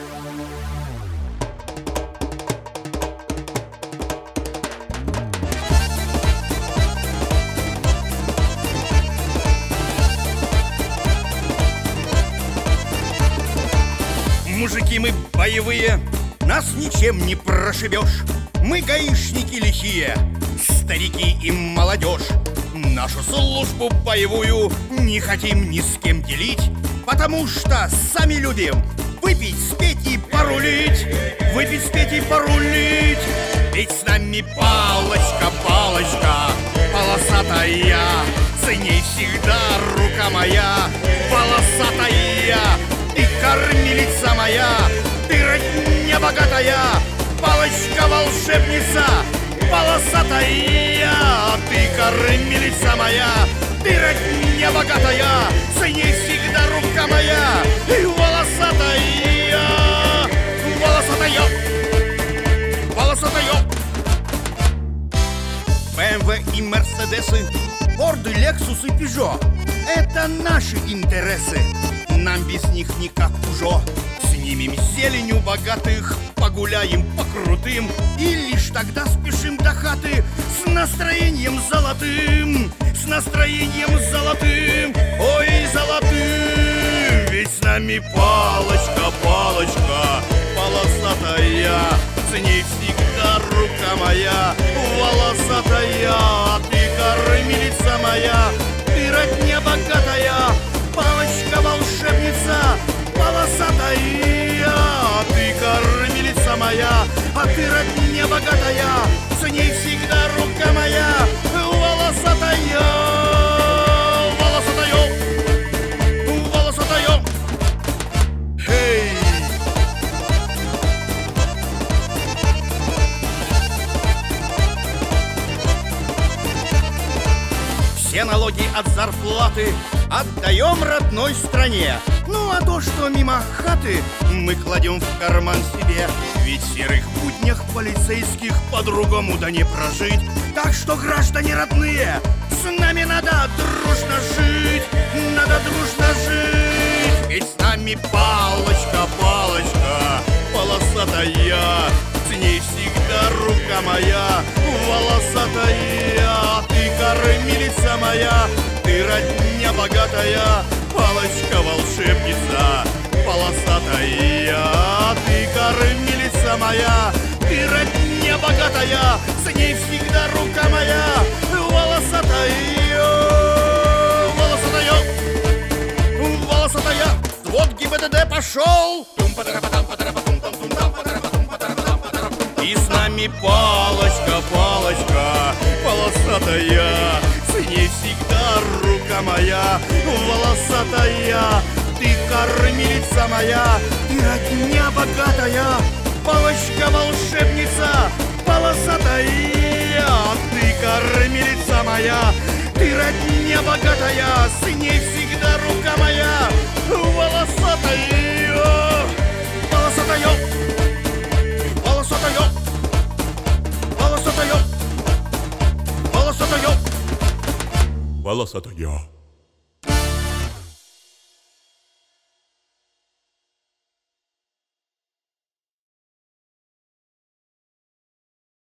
Мужики мы боевые, нас ничем не прошибешь. Мы гаишники лихие, старики и молодежь. Нашу службу боевую не хотим ни с кем делить, потому что сами любим выпить, спеть и порулить. Выпить, спеть и порулить. Ведь с нами палочка, палочка полосатая, цени всегда рука моя полосатая. Ты кормилица моя, ты родня богатая, палочка-волшебница полосатая. Ты кормилица моя, ты родня богатая, цени всегда рука моя и волосатая. Волосатая, волосатая. БМВ и Мерседесы, Форды, Лексусы, Пежо — это наши интересы. Нам без них никак уже. Снимем зеленью богатых, погуляем по крутым, и лишь тогда спешим до хаты с настроением золотым. С настроением золотым, ой, золотым. Ведь с нами палочка, палочка полосатая, с ней всегда рука моя волосатая. Ты кормилица моя, ты родня богатая, палочка-волшебница полосатая. Ты кормилица моя, а ты родня богатая, с ней всегда рука моя волосатая. Волосатая, волосатая. Эй! Все налоги от зарплаты отдаем родной стране. Ну а то, что мимо хаты, мы кладем в карман себе. Ведь в серых буднях полицейских по-другому да не прожить. Так что, граждане родные, с нами надо дружно жить. Надо дружно жить. Ведь с нами палочка, палочка полосатая, с ней всегда рука моя волосатая. Ты кормилица моя, ты родня богатая, палочка-волшебница полосатая. Ты кормилица моя, ты родня богатая, с ней всегда рука моя волосатая. Волосатая, волосатая. Взвод ГИБДД пошел, и с нами палочка, палочка полосатая, с ней всегда рука моя волосатая. Ты кормилица моя, ты родня богатая, палочка-волшебница полосатая. Ты кормилица моя, ты родня богатая, с ней всегда рука моя волосатая. Волосатая, волосатая, волосатая, волосатая, волосатая.